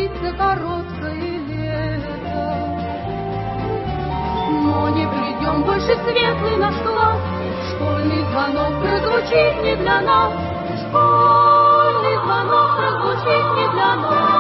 длится короткое лето. Но не придем больше светлый наш класс, школьный звонок прозвучит не для нас, школьный звонок прозвучит не для нас.